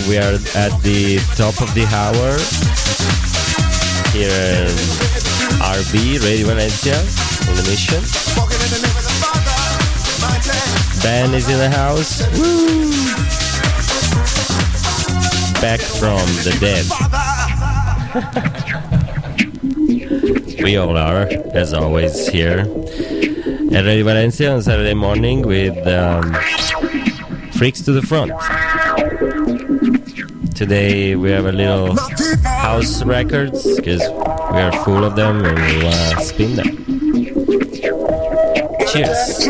We are at the top of the hour here in RB, Radio Valencia, in the mission. Ben is in the house. Woo! Back from the dead. We all are, as always, here at Radio Valencia on Saturday morning with Freaks to the Front. Today we have a little house records because we are full of them and we want to spin them. Cheers.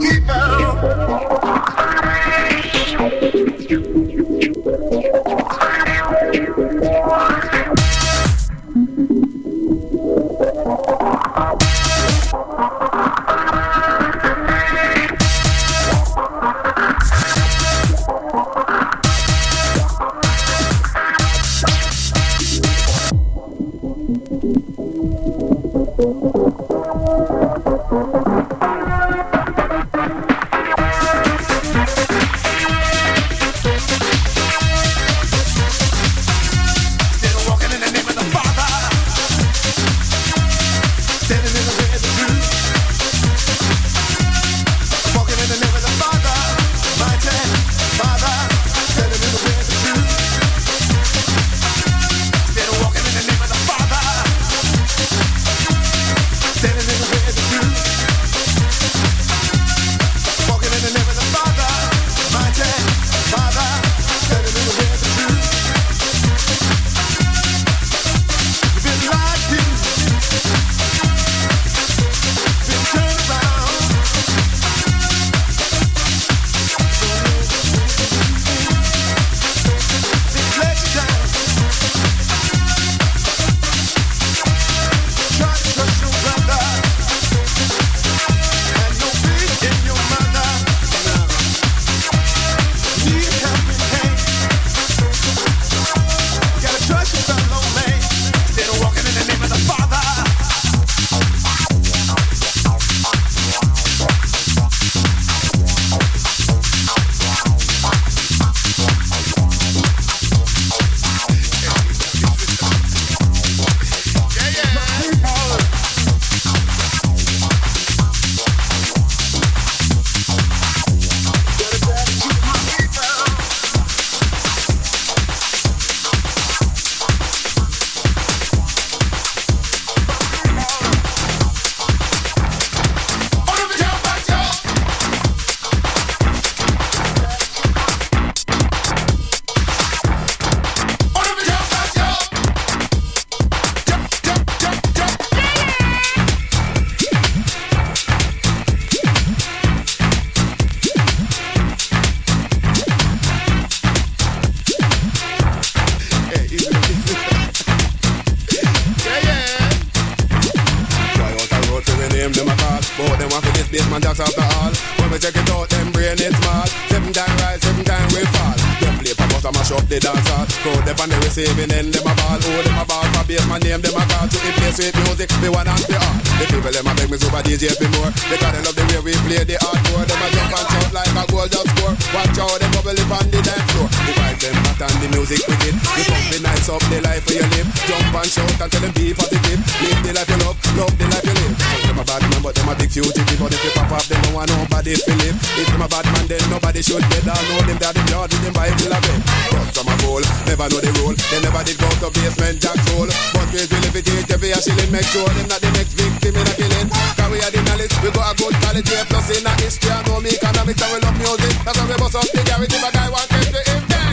Saving them a ball, oh them a ball for bass, my name them a call to replace with music, the one and the art. The people them a beg me super DJ for more, because they love the way we play the hardcore. Them a jump and shout like a goal just score. Watch out, them bubble up on the dance floor. The vibe them hot and the music wicked. You pump the nice up the life where you live. Jump and shout and tell them be positive. Live the life you love the life you live. Some them a bad man but them a big fugitive, but if they pop off them don't want nobody to live. If them a bad man then nobody should dead. I know them that them yard with them Bible a bed. But some a fool, never know the rule. They never did go to basement jack soul. But we will if it is every a shilling. Make sure them not the next victim in a killing. Cause we are the knowledge, we got a good quality. Plus in a history, I know me economics and we love music. That's why we bust up the garage if a guy want to get him dead.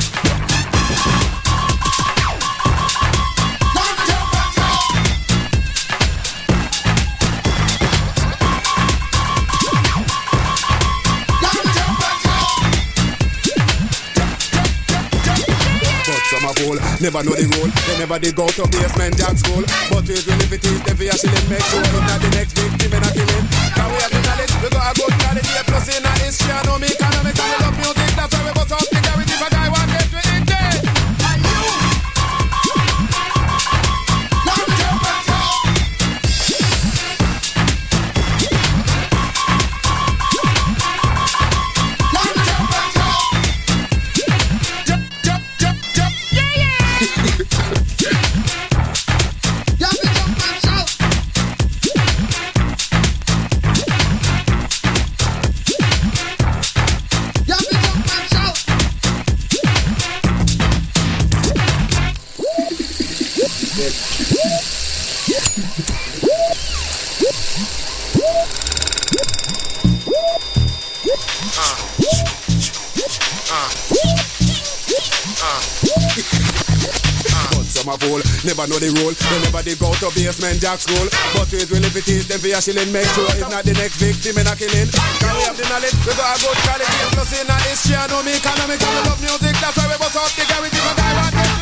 Never know the rule, they never did go to basement jack school. But we will if it is the fear shilling. Make sure it's not the next victim in a killing. Cause we have the knowledge, we got a good quality. Plus in a history, I know me economics and we love music. That's why we bust out the garage if a guy want to get it dead. Some a fool, never know the rule. They never did go to basement jack school. But it will if it is, then for a shilling. Make sure it's not the next victim in a killing. Can we have the knowledge? We got a good quality. And plus in a history, I know me economics. And we love music, that's why we bust up the guarantee. But I want to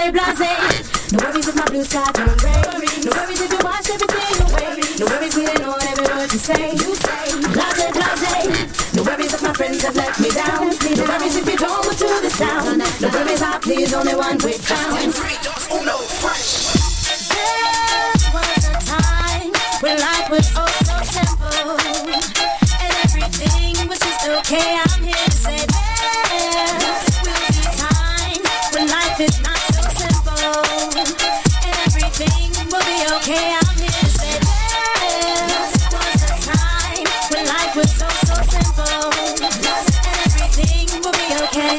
blase. No worries if my blue sky turn gray. No worries if you wash everything away. No worries we ain't on every word you say. Blase, blase. No worries if my friends have let me down. No worries if you don't want to the sound. No worries I please only one we found. There was a time when life was oh so simple, and everything was just okay. I'm here to say there will be time when life is not so simple, and everything will be okay. I'm here to say there was a time when life was so simple, and everything will be okay.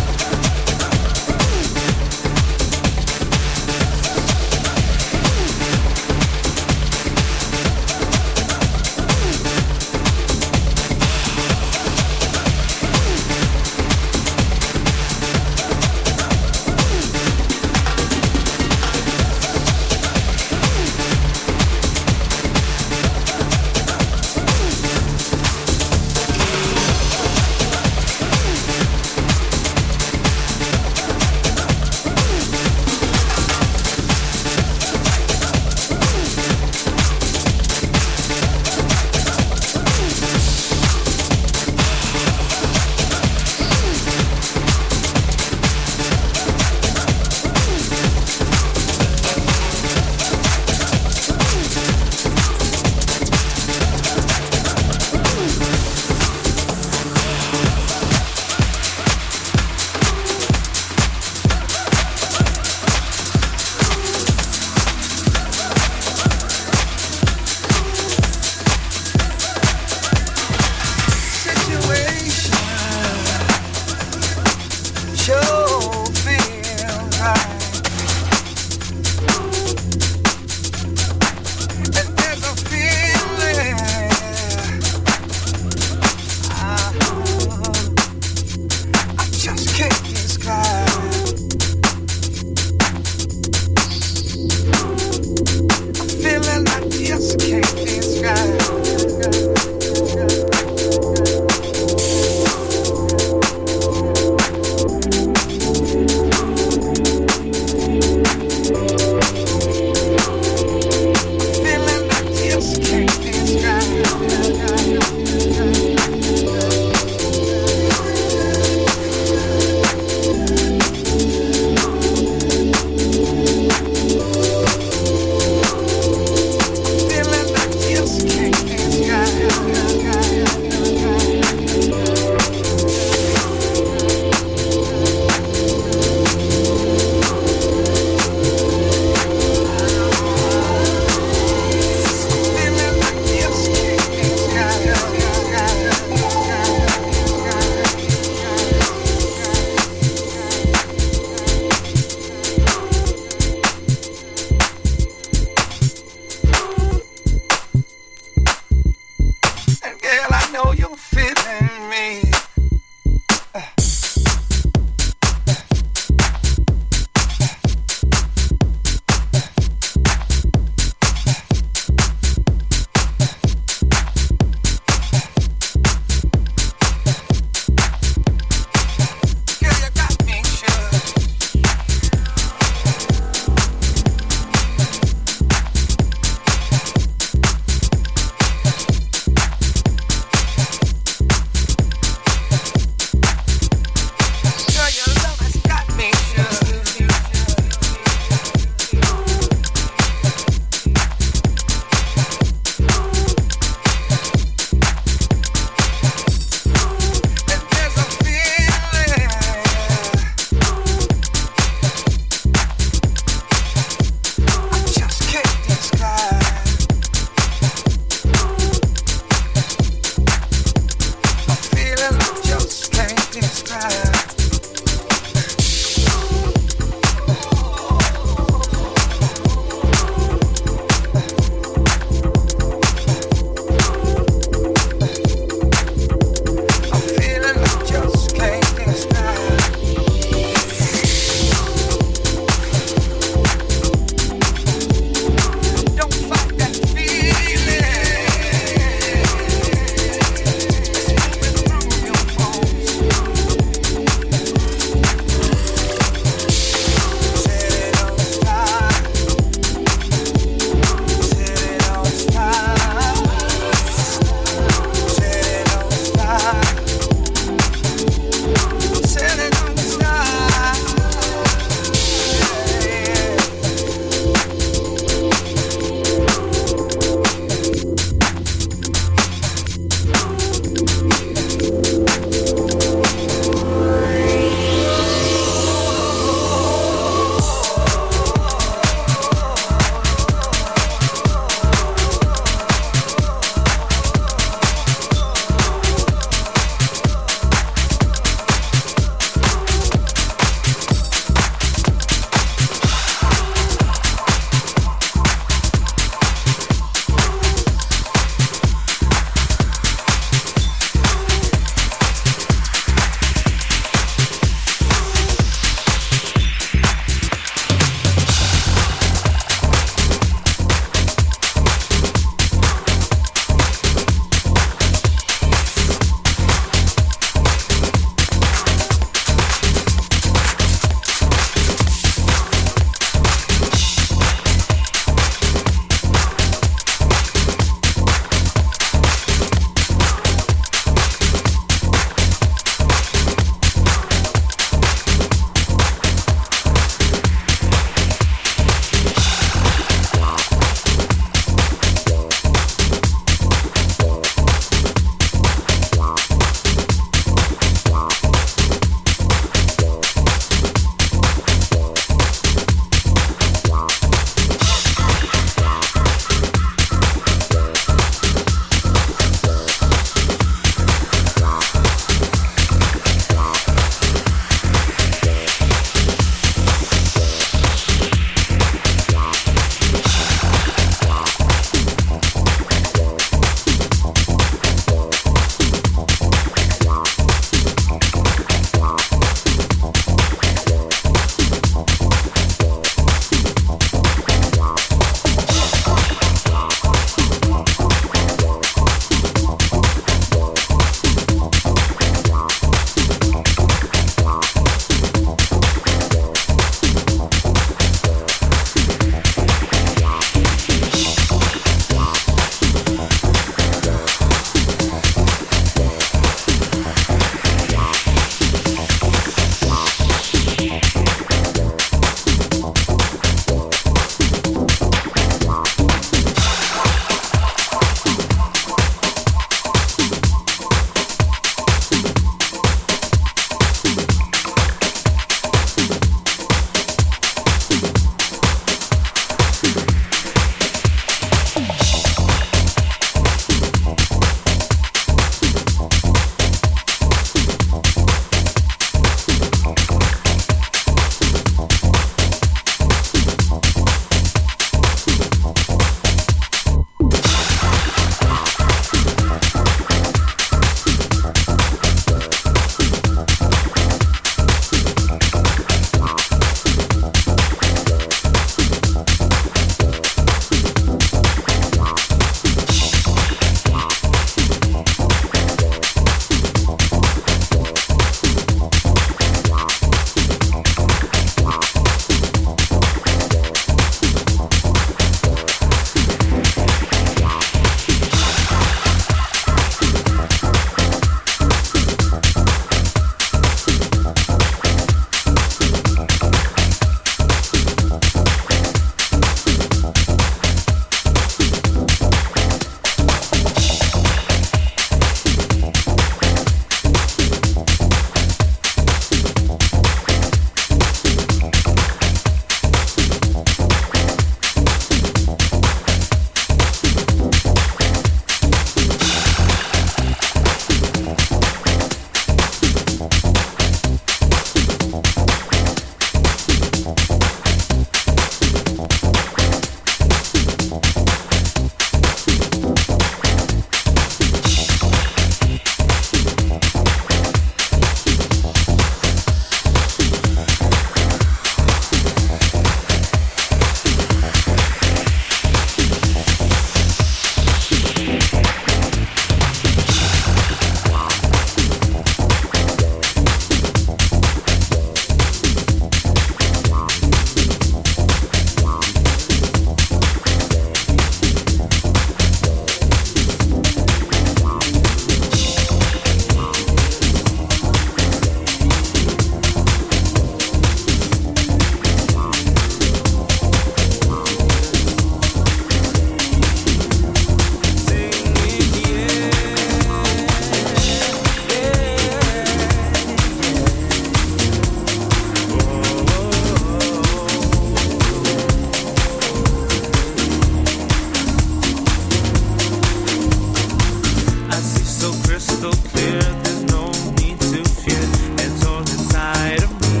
crystal clear. There's no need to fear. It's all inside of me.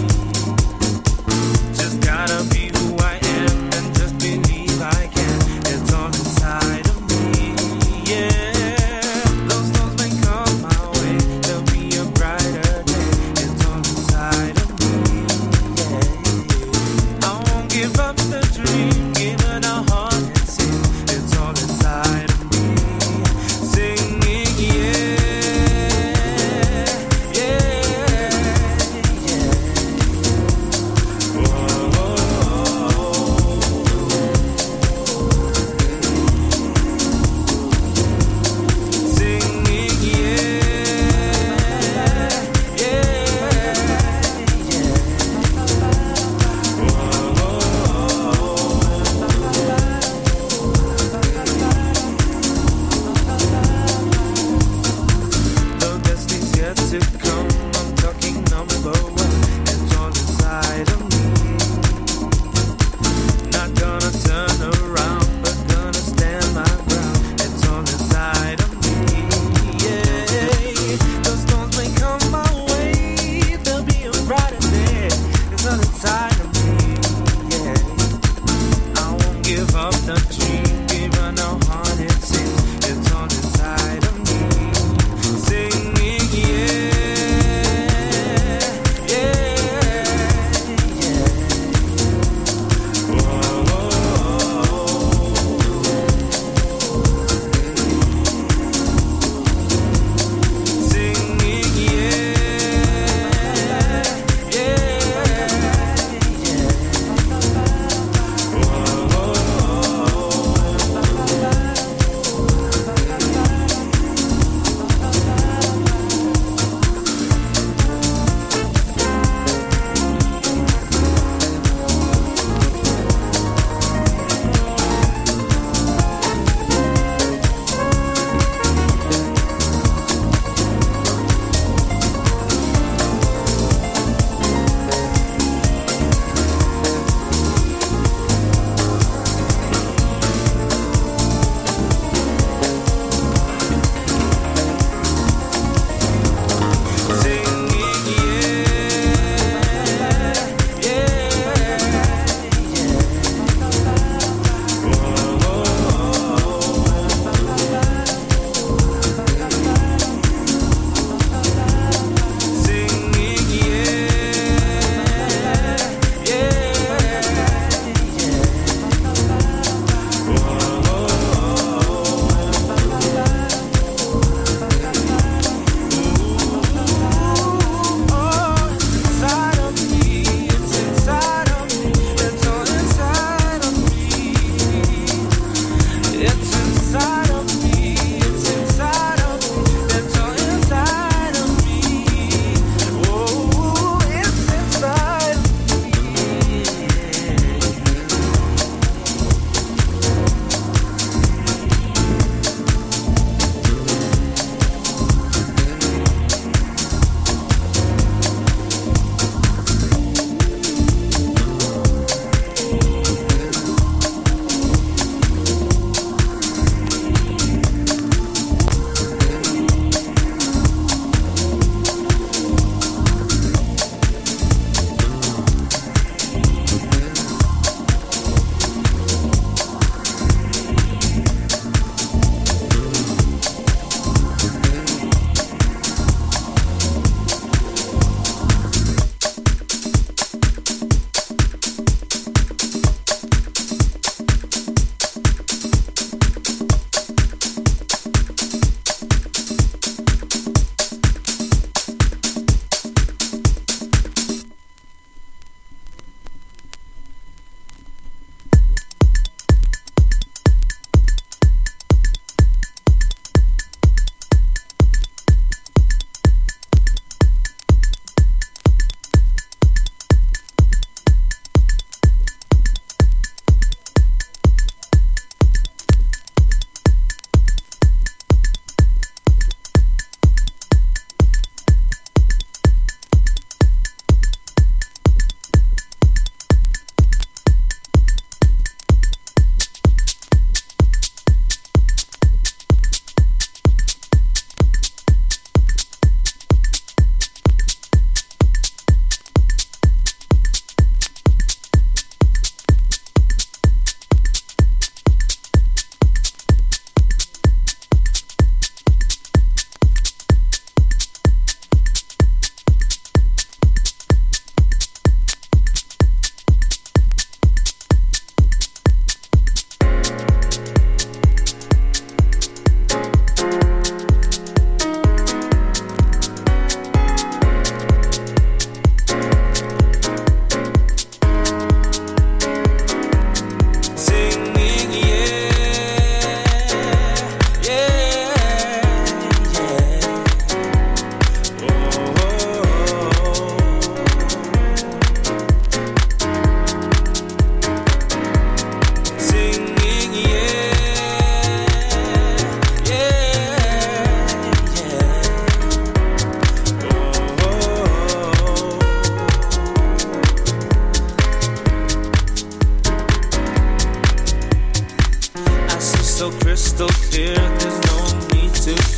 Just gotta be who I am and just believe I can. It's all inside of me. Yeah, those storms may come my way. There'll be a brighter day. It's all inside of me. Yeah, I won't give up the dream. Give it a heart and sing. It's all inside of me. Singing, yeah.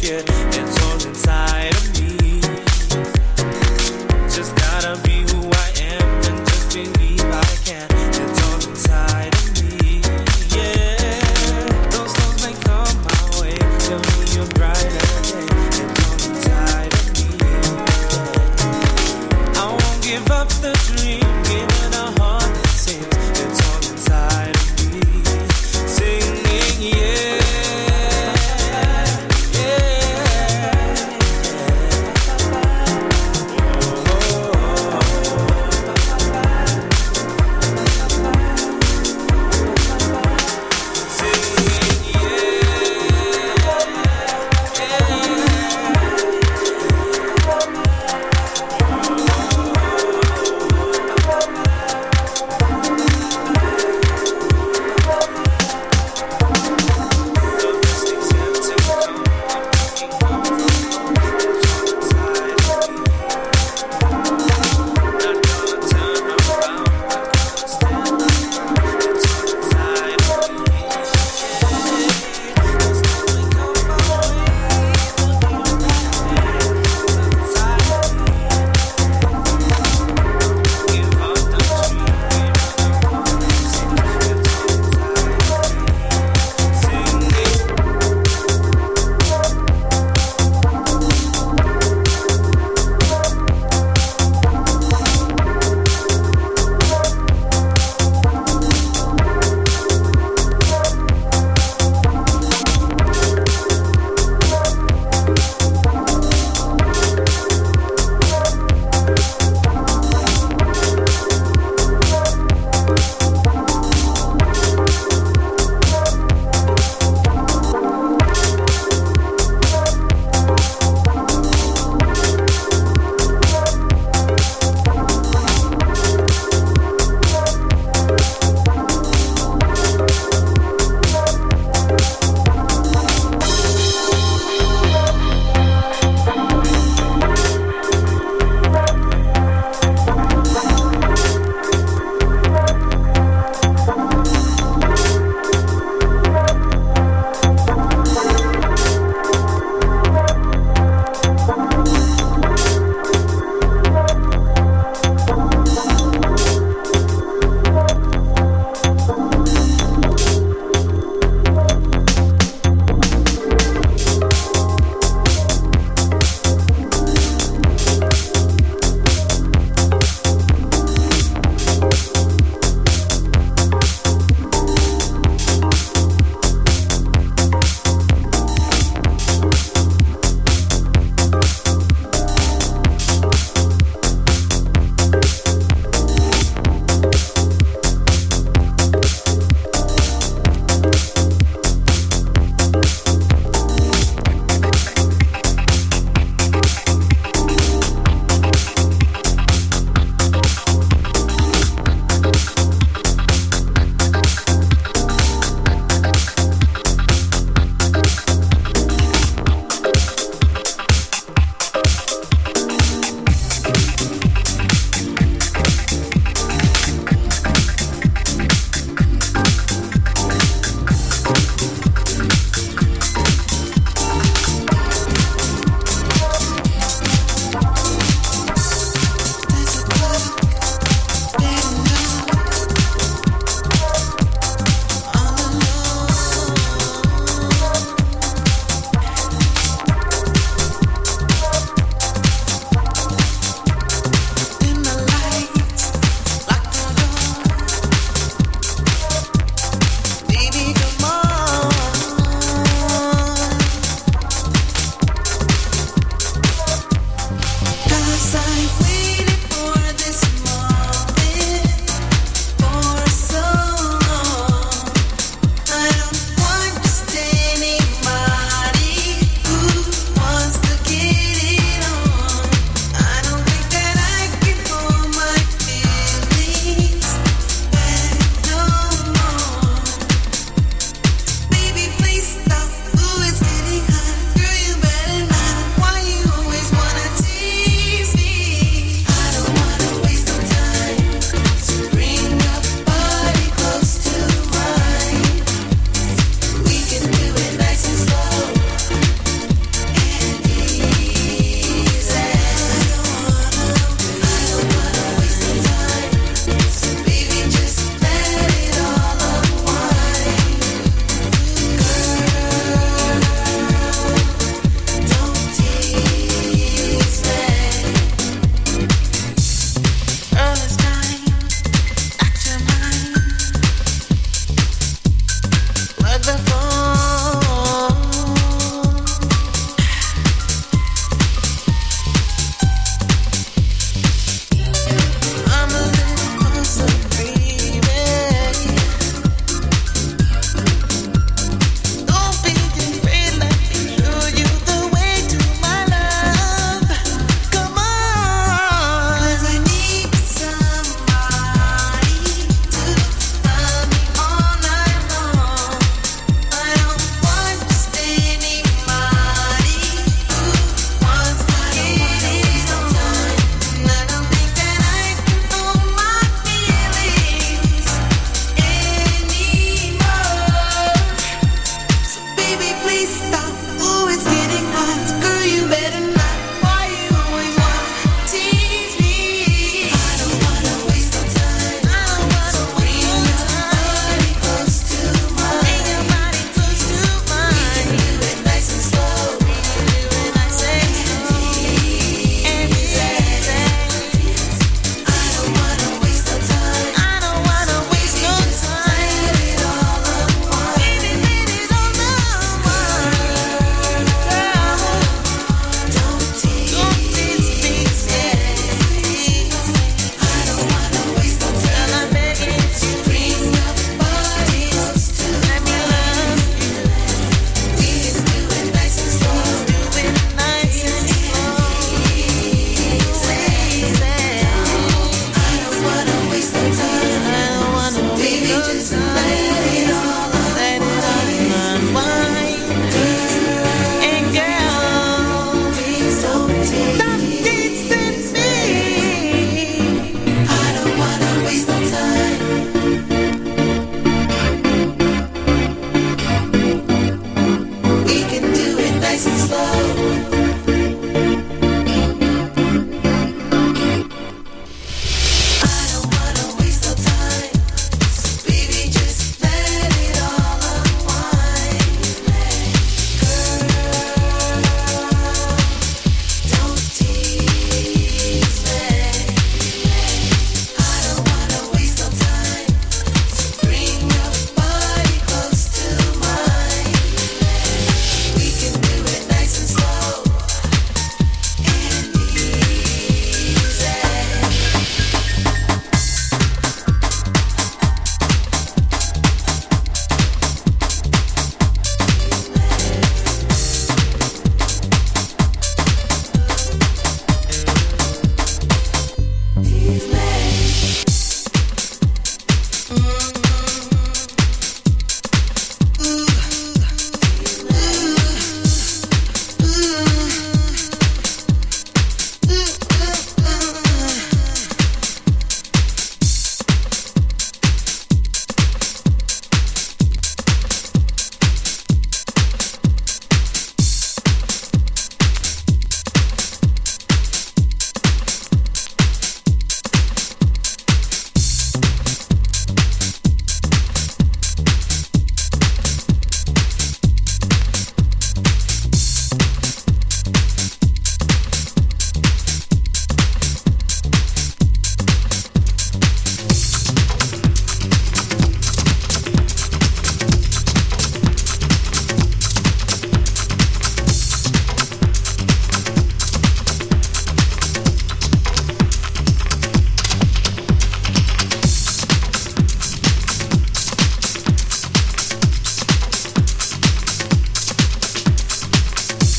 yeah, it's all inside of me. Just gotta be who I am and just believe I can. It's all inside of me, yeah. Those thoughts may come my way, tell me a brighter day. It's all inside of me, yeah. I won't give up the dream.